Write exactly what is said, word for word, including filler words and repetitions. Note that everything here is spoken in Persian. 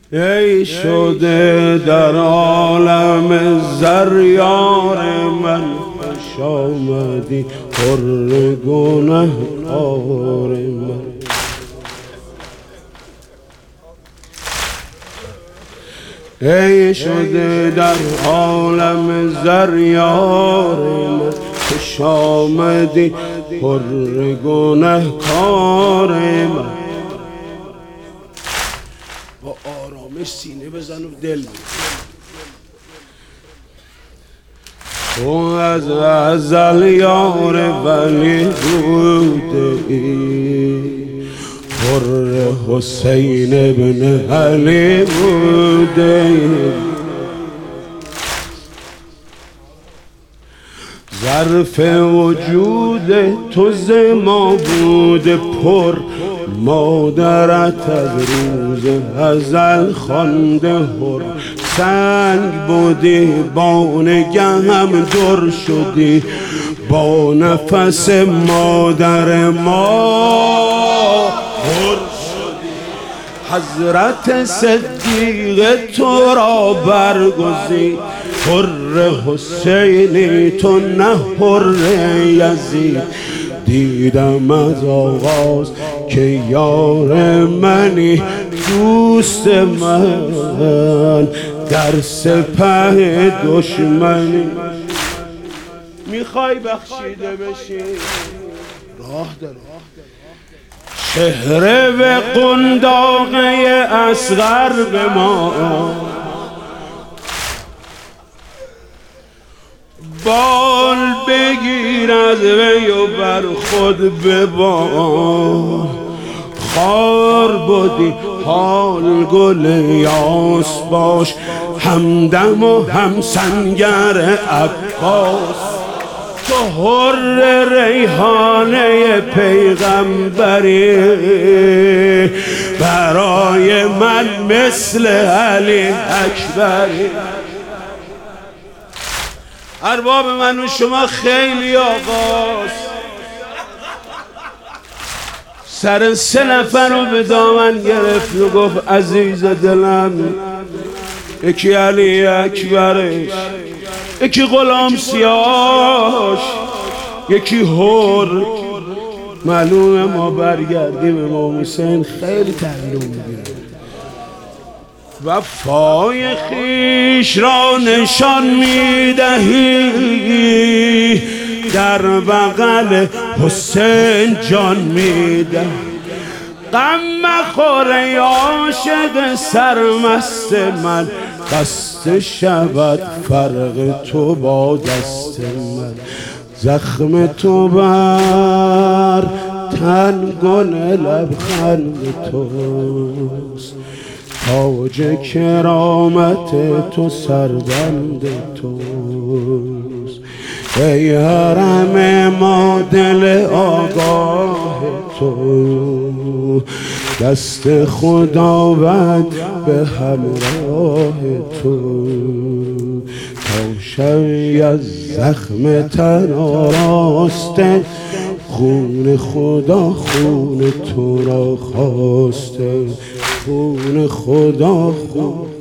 ای شده در عالم زر یار من، خوش آمدی پر گنهکار من. ای شده در عالم زر یار من، خوش آمدی پر گنهکار من. با آرامش سینه بزن و دل بزن. تو از ازل یار ولی بوده ای، پر حسین ابن علی بوده ای. ظرف وجود تو ز ما بوده پر، مادرت از روز ازل خوانده هر. سنگ بودی با نگه هم در شدی، با نفس مادر ما پر شدی. حضرت صدیق تو را برگزید، حر حسینی تو نه حر یزید. دیدم از آغاز که یار منی، دوست من در سپه دشمنی. میخوای بخشیده بشی راه داره. چهره و قنداقه اصغر به ما، بال بگیر از وی و بر خود ببار. خار بودی حال گل یاس باش، همدم و هم سنگر عباس. تو حر ریحانه پیغمبری، برای من مثل علی اکبری. ارباب من و شما خیلی آقاست. سر سه نفر رو به دامن گرفت و گفت عزیز دلم. یکی علی اکبرش، یکی غلام سیاهش، یکی هر. معلومه ما برگردیم امام حسین خیلی تحویل میگیره. وفای خویش را نشان میدهی، در بغل حسین جان میدهی. غم مخور ای عاشق سرمست من، قصد شود فرق تو با دست من. زخم تو بر تن گل لبخند توست، تاج کرامت تو سربند توست. ای حرم ما دل آگاه تو، دست خداوند به همراه تو. تا شوی از زخم تن آراسته، خون خدا خون تو را خواسته. خون خدا خون